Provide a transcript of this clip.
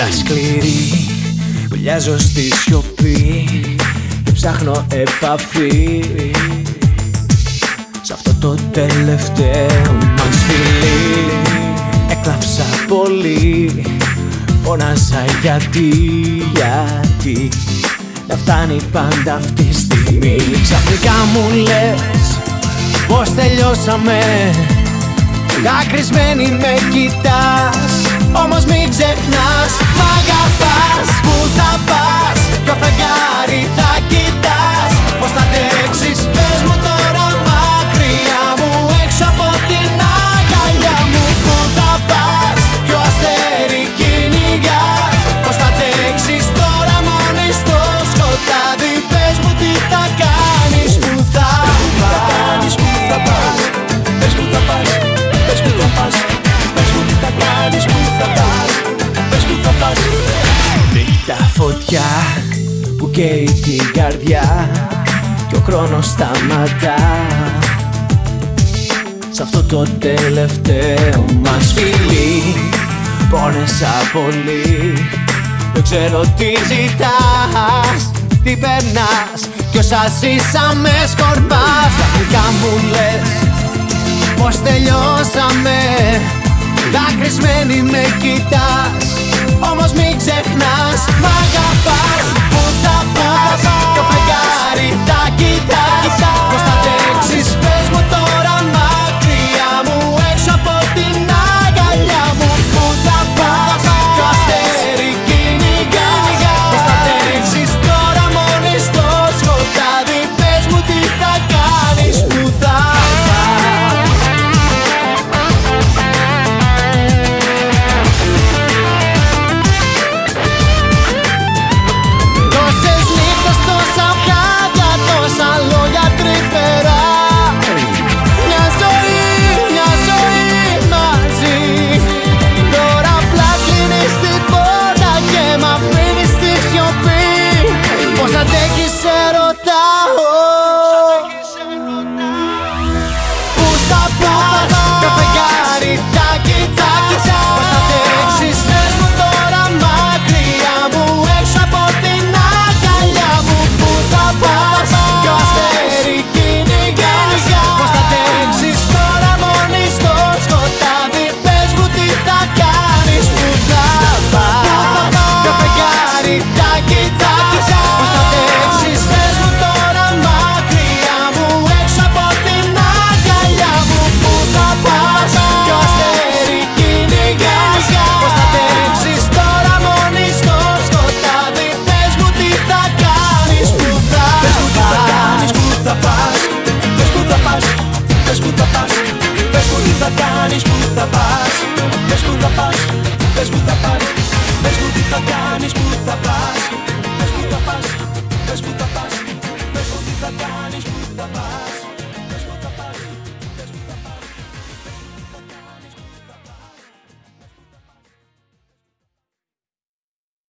σκληρή, βουλιάζω στη σιωπή και ψάχνω επαφή σ' αυτό το τελευταίο μας φιλί. Έκλαψα πολύ, φώναζα γιατί να φτάνει πάντα αυτή η στιγμή. Ξαφνικά μου λες πως τελειώσαμε, δάκρυσμένη με κοιτάς, όμως μην ξεχνάς, μ' αγαπάς. Πού θα πας, ποιο φεγγάρι θα κοιτάς, πως θα τρέξεις, πες μου τώρα μακριά μου, έξω από την αγκαλιά μου. Πού θα πας, ποιο αστέρι κυνηγάς, πως θα τρέξεις τώρα μόνη στο σκοτάδι, πες μου τι θα κάνεις, πού θα πας, πού θα πας, πες μου θα πας, πες μου θα πας, πες μου τι θα κάνεις, πού θα πας, πες μου θα πας. Νύχτα φωτιά που καίει την καρδιά κι ο χρόνος σταματά σ' αυτό το τελευταίο μας φιλί. Πόνεσα πολύ, δεν ξέρω τι ζητάς, τι περνάς κι όσα ζήσαμε σκορπάς. Ξαφνικά μου λες πως τελειώσαμε, δάκρυσμένη με κοιτάς,